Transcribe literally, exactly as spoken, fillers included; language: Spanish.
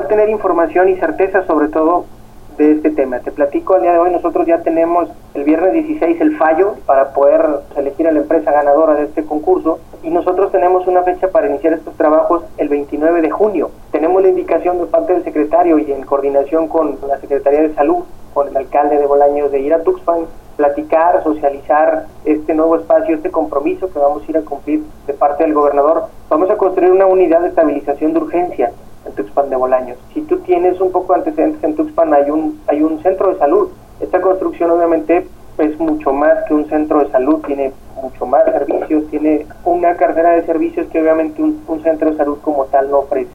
poder tener información y certeza sobre todo de este tema. Te platico, al día de hoy nosotros ya tenemos el viernes dieciséis el fallo para poder elegir a la empresa ganadora de este concurso, y nosotros tenemos una fecha para iniciar estos trabajos el veintinueve de junio. Tenemos la indicación de parte del secretario y en coordinación con la Secretaría de Salud, con el alcalde de Bolaños, de ir a Tuxpan, platicar, socializar este nuevo espacio, este compromiso que vamos a ir a cumplir de parte del gobernador. Vamos a construir una unidad de estabilización de urgencia en Tuxpan de Bolaños. Si tú tienes un poco de antecedentes en Tuxpan, hay un, hay un centro de salud. Esta construcción obviamente es mucho más que un centro de salud, tiene mucho más servicios, tiene una cartera de servicios que obviamente un, un centro de salud como tal no ofrece.